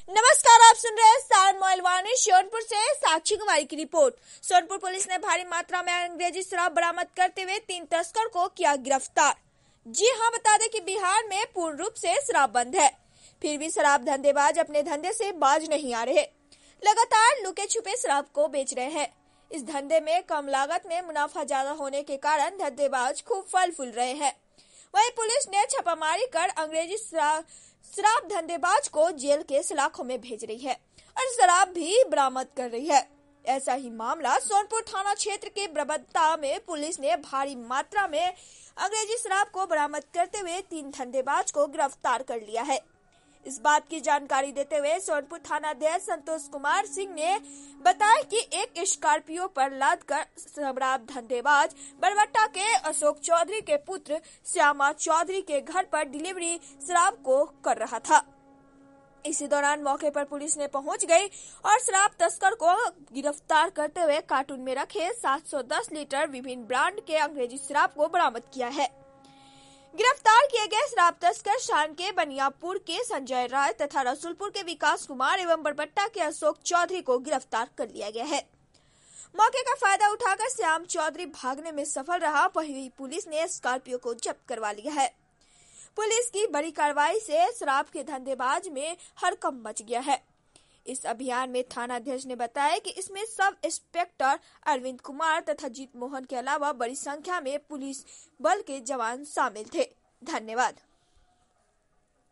नमस्कार, आप सुन रहे हैं सारण मोबाइल वाणी। सोनपुर से साक्षी कुमारी की रिपोर्ट। सोनपुर पुलिस ने भारी मात्रा में अंग्रेजी शराब बरामद करते हुए 3 तस्कर को किया गिरफ्तार। जी हां, बता दें कि बिहार में पूर्ण रूप से शराब बंद है, फिर भी शराब धंधेबाज अपने धंधे से बाज नहीं आ रहे, लगातार लुके छुपे शराब को बेच रहे हैं। इस धंधे में कम लागत में मुनाफा ज्यादा होने के कारण धंधेबाज खूब फल फूल रहे हैं। वहीं पुलिस ने छापामारी कर अंग्रेजी शराब धंधेबाज को जेल के सलाखों में भेज रही है और शराब भी बरामद कर रही है। ऐसा ही मामला सोनपुर थाना क्षेत्र के बरबट्टा में पुलिस ने भारी मात्रा में अंग्रेजी शराब को बरामद करते हुए 3 धंधेबाज को गिरफ्तार कर लिया है। इस बात की जानकारी देते हुए सोनपुर थानाध्यक्ष संतोष कुमार सिंह ने बताया कि एक स्कॉर्पियो पर लादकर शराब धंधेबाज बरबट्टा के अशोक चौधरी के पुत्र श्यामा चौधरी के घर पर डिलीवरी शराब को कर रहा था। इसी दौरान मौके पर पुलिस ने पहुंच गई और शराब तस्कर को गिरफ्तार करते हुए कार्टून में रखे 710 लीटर विभिन्न ब्रांड के अंग्रेजी शराब को बरामद किया है। गिरफ्तार किए गए शराब तस्कर शान के बनियापुर के संजय राय तथा रसूलपुर के विकास कुमार एवं बरबट्टा के अशोक चौधरी को गिरफ्तार कर लिया गया है। मौके का फायदा उठाकर श्याम चौधरी भागने में सफल रहा, वहीं पुलिस ने स्कॉर्पियो को जब्त करवा लिया है। पुलिस की बड़ी कार्रवाई से शराब के धंधेबाज में हड़कंप मच गया है। इस अभियान में थानाध्यक्ष ने बताया कि इसमें सब इंस्पेक्टर अरविंद कुमार तथा जीत मोहन के अलावा बड़ी संख्या में पुलिस बल के जवान शामिल थे। धन्यवाद।